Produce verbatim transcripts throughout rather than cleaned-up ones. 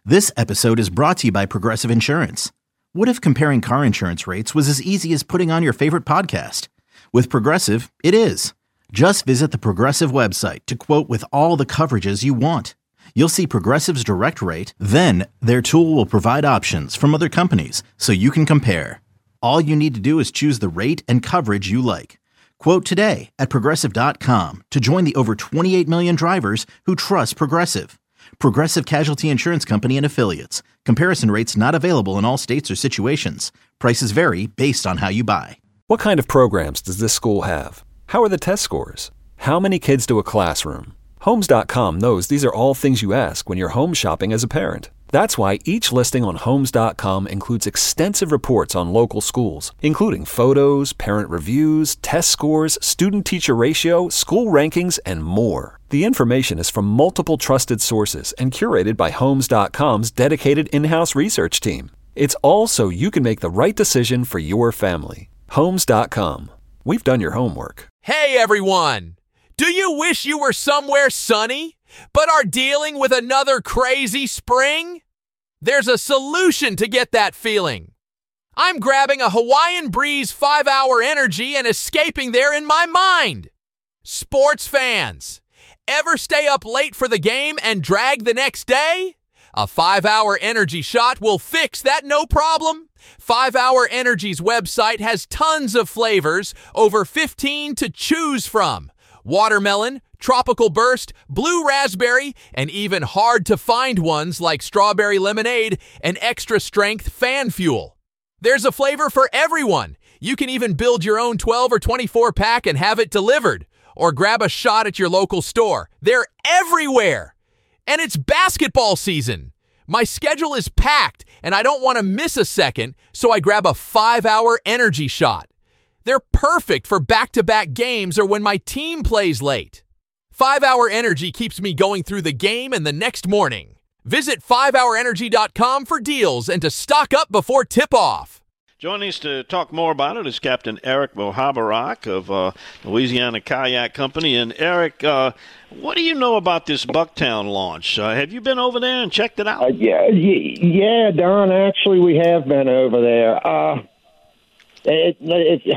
This episode is brought to you by Progressive Insurance. What if comparing car insurance rates was as easy as putting on your favorite podcast? With Progressive, it is. Just visit the Progressive website to quote with all the coverages you want. You'll see Progressive's direct rate, then their tool will provide options from other companies so you can compare. All you need to do is choose the rate and coverage you like. Quote today at progressive dot com to join the over twenty-eight million drivers who trust Progressive. Progressive Casualty Insurance Company and Affiliates. Comparison rates not available in all states or situations. Prices vary based on how you buy. What kind of programs does this school have? How are the test scores? How many kids do a classroom? Homes dot com knows these are all things you ask when you're home shopping as a parent. That's why each listing on Homes dot com includes extensive reports on local schools, including photos, parent reviews, test scores, student-teacher ratio, school rankings, and more. The information is from multiple trusted sources and curated by Homes dot com's dedicated in-house research team. It's all so you can make the right decision for your family. Homes dot com. We've done your homework. Hey, everyone! Do you wish you were somewhere sunny, but are dealing with another crazy spring? There's a solution to get that feeling. I'm grabbing a Hawaiian Breeze five hour Energy and escaping there in my mind. Sports fans, ever stay up late for the game and drag the next day? A five hour Energy shot will fix that no problem. five hour Energy's website has tons of flavors, over fifteen to choose from. Watermelon, tropical burst, blue raspberry, and even hard-to-find ones like strawberry lemonade and extra-strength fan fuel. There's a flavor for everyone. You can even build your own twelve or twenty-four pack and have it delivered, or grab a shot at your local store. They're everywhere. And it's basketball season. My schedule is packed, and I don't want to miss a second, so I grab a five hour Energy shot. They're perfect for back-to-back games or when my team plays late. five hour Energy keeps me going through the game and the next morning. Visit five hour energy dot com for deals and to stock up before tip-off. Joining us to talk more about it is Captain Eric Mohabarak of uh, Louisiana Kayak Company. And, Eric, uh, what do you know about this Bucktown launch? Uh, have you been over there and checked it out? Uh, yeah, yeah, Don, actually we have been over there. Uh, it, it,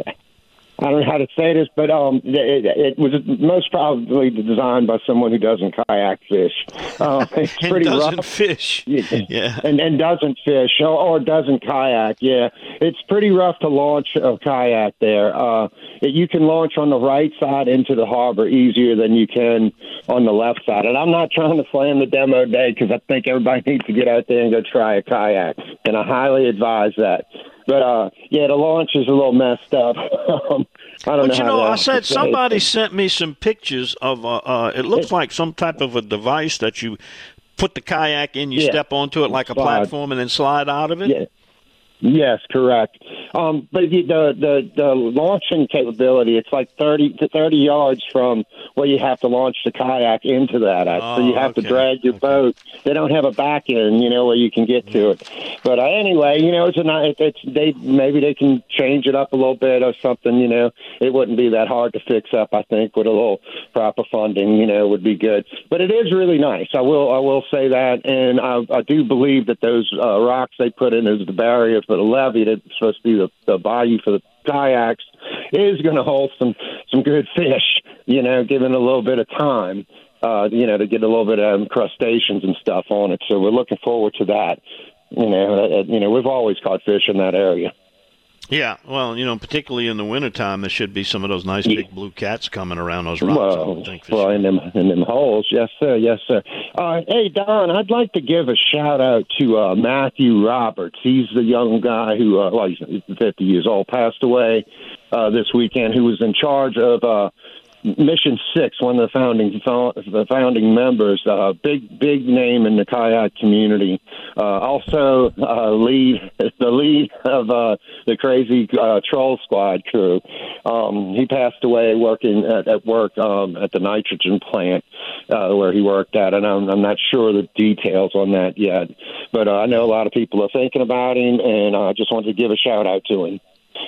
I don't know how to say this, but um, it, it was most probably designed by someone who doesn't kayak fish. Uh, it's and pretty doesn't rough. fish. Yeah. And, and doesn't fish or, or doesn't kayak, yeah. It's pretty rough to launch a kayak there. Uh, it, you can launch on the right side into the harbor easier than you can on the left side. And I'm not trying to slam the demo day because I think everybody needs to get out there and go try a kayak. And I highly advise that. But, uh, yeah, the launch is a little messed up. um, I don't but, know you how know, to, I said to somebody it. sent me some pictures of, uh, uh, it looks like some type of a device that you put the kayak in, you yeah. step onto it like a slide. platform and then slide out of it? Yeah. Yes, correct. Um, but the, the the the launching capability, it's like thirty to thirty yards from where you have to launch the kayak into that. Oh, so you have okay. to drag your okay. boat. They don't have a back end, you know, where you can get to it. But uh, anyway, you know, it's a nice. It's they maybe they can change it up a little bit or something. You know, it wouldn't be that hard to fix up. I think with a little proper funding, you know, would be good. But it is really nice. I will I will say that, and I, I do believe that those uh, rocks they put in as the barrier for the levee that's supposed to be the, the bayou for the kayaks is going to hold some some good fish, you know, given a little bit of time, uh, you know, to get a little bit of crustaceans and stuff on it. So we're looking forward to that. You know, uh, you know, we've always caught fish in that area. Yeah, well, you know, particularly in the wintertime, there should be some of those nice yeah. big blue cats coming around those rocks. Well, I would think, well in them in them holes, yes sir, yes sir. Uh, hey Don, I'd like to give a shout out to uh, Matthew Roberts. He's the young guy who, uh, well, he's fifty years old, passed away uh, this weekend. Who was in charge of uh, Mission Six, one of the founding the founding members, uh, big big name in the kayak community. Uh, also, uh, lead the lead of uh, the crazy uh, Troll Squad crew. Um, he passed away working at, at work um, at the nitrogen plant uh, where he worked at, and I'm, I'm not sure the details on that yet. But uh, I know a lot of people are thinking about him, and I uh, just wanted to give a shout out to him.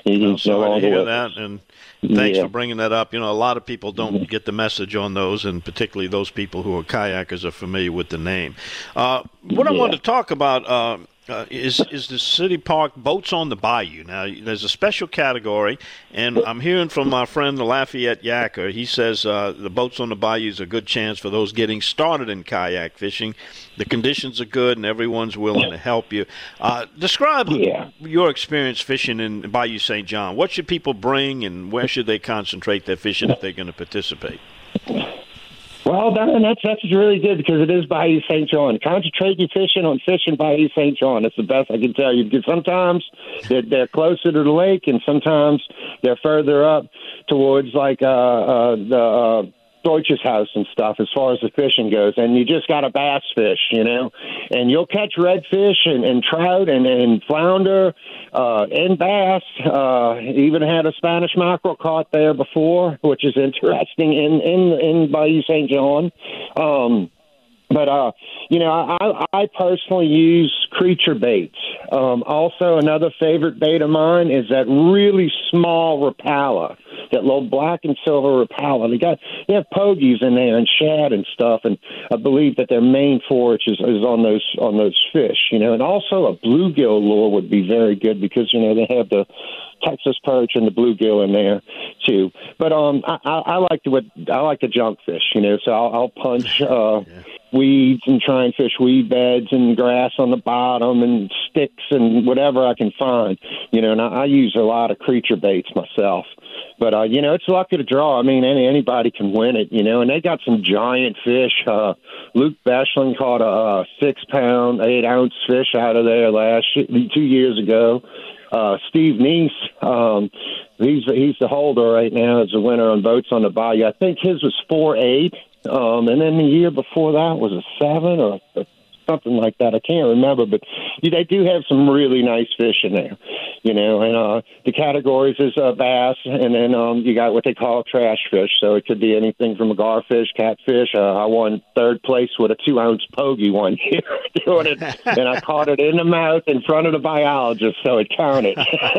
He's well, no sorry longer to hear with that, us. and thanks Yeah. for bringing that up. You know, a lot of people don't get the message on those, and particularly those people who are kayakers are familiar with the name. Uh, what I Yeah. wanted to talk about uh, uh, is is the City Park Boats on the Bayou. Now, there's a special category, and I'm hearing from my friend the Lafayette Yacker. He says uh, the Boats on the Bayou is a good chance for those getting started in kayak fishing. The conditions are good, and everyone's willing to help you. Uh, describe Yeah. your experience fishing in Bayou Saint John. What should people bring, and where should they concentrate their fishing if they're going to participate? Well, Don, that's that's really good because it is Bayou Saint John. Concentrate your fishing on fishing Bayou Saint John. That's the best I can tell you because sometimes they're, they're closer to the lake, and sometimes they're further up towards like uh, uh, the uh, Deutsches House and stuff as far as the fishing goes. And you just got to bass fish, you know, and you'll catch redfish and, and trout and, and flounder uh, and bass. Uh, even had a Spanish mackerel caught there before, which is interesting in, in, in Bayou Saint John. Um, But, uh, you know, I, I personally use creature baits. Um, also, another favorite bait of mine is that really small Rapala, that little black and silver Rapala. They got they have pogies in there and shad and stuff, and I believe that their main forage is, is on those on those fish, you know. And also a bluegill lure would be very good because, you know, they have the Texas perch and the bluegill in there too. But um, I, I, I like the I like the junk fish, you know. So I'll, I'll punch uh, yeah. weeds and try and fish weed beds and grass on the bottom and sticks and whatever I can find, you know. And I, I use a lot of creature baits myself. But uh, you know, it's lucky to draw. I mean, any anybody can win it, you know. And they got some giant fish. Uh, Luke Beschlin caught a, a six pound, eight ounce fish out of there last two years ago. Uh, Steve Neese, um, he's he's the holder right now as a winner on Boats on the Bayou. I think his was four eight, um, and then the year before that was a seven or a, something like that. I can't remember, but they do have some really nice fish in there, you know. And uh, the categories is uh, bass, and then um, you got what they call trash fish. So it could be anything from a garfish, catfish. Uh, I won third place with a two ounce pogie one year doing it, and I caught it in the mouth in front of the biologist, so it counted.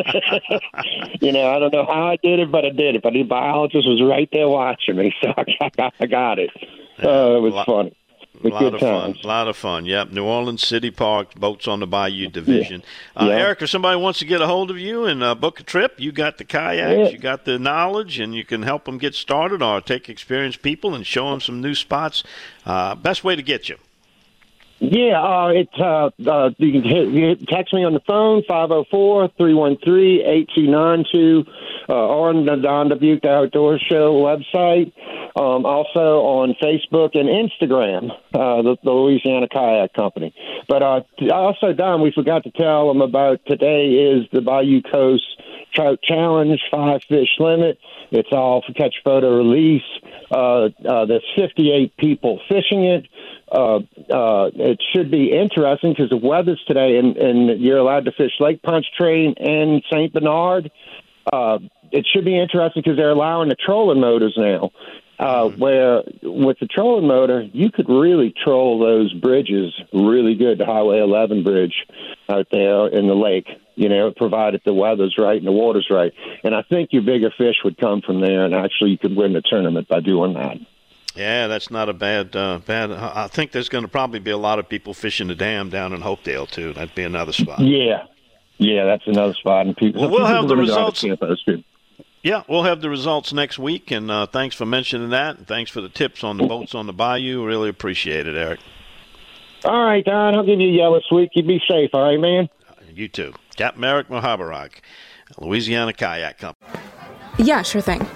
You know, I don't know how I did it, but I did it. But the biologist was right there watching me, so I got, I got it. Uh, it was funny. A lot of fun. A lot of fun. Yep. New Orleans City Park, Boats on the Bayou division. Yeah. Uh, yeah. Eric, if somebody wants to get a hold of you and uh, book a trip, you got the kayaks, yeah. you got the knowledge, and you can help them get started or take experienced people and show them some new spots. Uh, best way to get you. Yeah, uh, it's uh, uh, you can hit, you text me on the phone, five oh four, three one three, eight two nine two, uh, or on the Don Dubuque Outdoor Show website. Um, also on Facebook and Instagram, uh, the, the Louisiana Kayak Company. But uh, also, Don, we forgot to tell them about today is the Bayou Coast Trout Challenge, five fish limit. It's all for catch, photo, release. Uh, uh, there's fifty-eight people fishing it. Uh, uh, it should be interesting because the weather's today, and, and you're allowed to fish Lake Pontchartrain and Saint Bernard. Uh, it should be interesting because they're allowing the trolling motors now. Uh, where with the trolling motor, you could really troll those bridges really good, the Highway eleven bridge out there in the lake, you know, provided the weather's right and the water's right. And I think your bigger fish would come from there, and actually you could win the tournament by doing that. Yeah, that's not a bad, uh, bad. I think there's going to probably be a lot of people fishing the dam down in Hopedale, too. That'd be another spot. Yeah, yeah, that's another spot. And people, well, we'll people have the results. Yeah, we'll have the results next week, and uh, thanks for mentioning that, and thanks for the tips on the Boats on the Bayou. Really appreciate it, Eric. All right, Don, I'll give you a yell this week. You be safe, all right, man? You too. Captain Eric Mohabarak, Louisiana Kayak Company. Yeah, sure thing.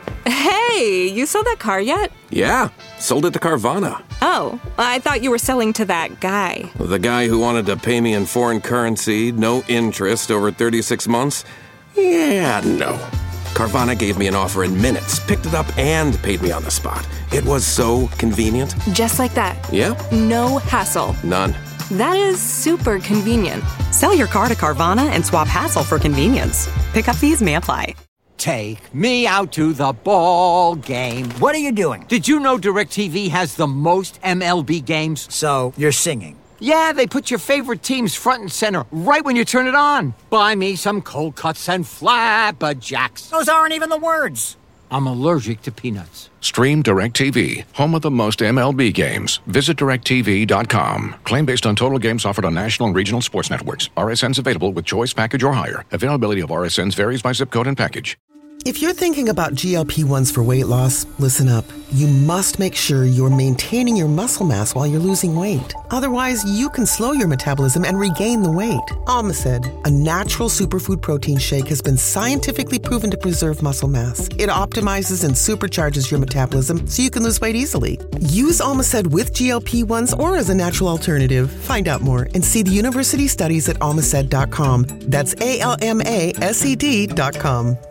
Hey, you sold that car yet? Yeah, sold it to Carvana. Oh, I thought you were selling to that guy. The guy who wanted to pay me in foreign currency, no interest, over thirty-six months? Yeah, no. Carvana gave me an offer in minutes, picked it up, and paid me on the spot. It was so convenient. Just like that. Yeah. No hassle. None. That is super convenient. Sell your car to Carvana and swap hassle for convenience. Pickup fees may apply. Take me out to the ball game. What are you doing? Did you know DirecTV has the most M L B games? So, you're singing. Yeah, they put your favorite teams front and center right when you turn it on. Buy me some cold cuts and flapjacks. Those aren't even the words. I'm allergic to peanuts. Stream DirecTV, home of the most M L B games. Visit direct T V dot com. Claim based on total games offered on national and regional sports networks. R S Ns available with choice package or higher. Availability of R S Ns varies by zip code and package. If you're thinking about G L P ones for weight loss, listen up. You must make sure you're maintaining your muscle mass while you're losing weight. Otherwise, you can slow your metabolism and regain the weight. Almacid, a natural superfood protein shake, has been scientifically proven to preserve muscle mass. It optimizes and supercharges your metabolism so you can lose weight easily. Use Almacid with G L P ones or as a natural alternative. Find out more and see the university studies at almacid dot com. That's A L M A S E D dot com.